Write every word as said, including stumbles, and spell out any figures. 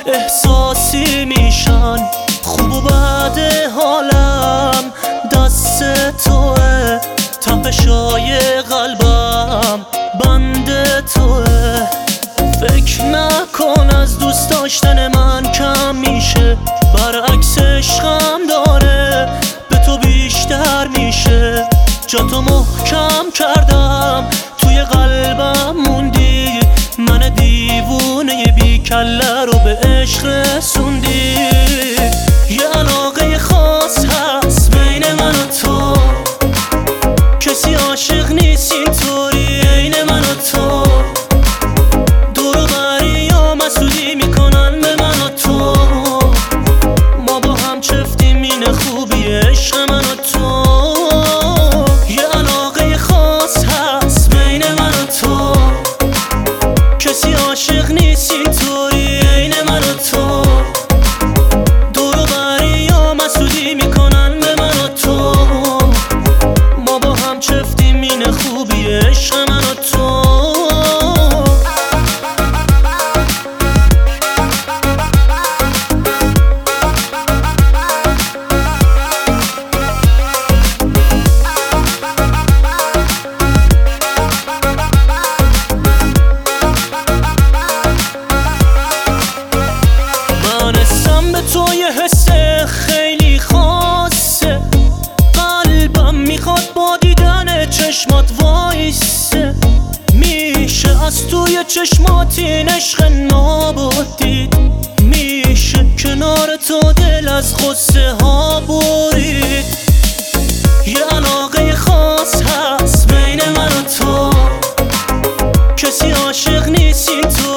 احساسی میشن، خوب و بد حالم دست توه، تپشای قلبم بند توه. فکر نکن از دوست داشتن من کم میشه، برعکس عشقم داره به تو بیشتر میشه. جا تو محکم کردم توی قلبم موندی، من دیوونه بی کله رو به عشق رسوندی. یه علاقه خاص هست بین من و تو، کسی عاشق نیست اینطوری عین من و تو. دور و بریا مسئولی میکنن به من و تو، ما با هم چفتیم این خوبی عشق من و تو. یه علاقه خاص هست بین من و تو، کسی عاشق نیست اینطوری عین من و تو. دور و بریا مسئولی میکنن به من و تو، ما با هم چفتیم این خوبی عشق من و تو. تو یه حس خیلی خاصه، قلبم میخواد با دیدن چشمات وایسه. میشه از توی چشمات این عشق نابود دید، میشه کنار تو دل از غصه ها برید. یه علاقه خاص هست بین من و تو، کسی عاشق نیست این تو.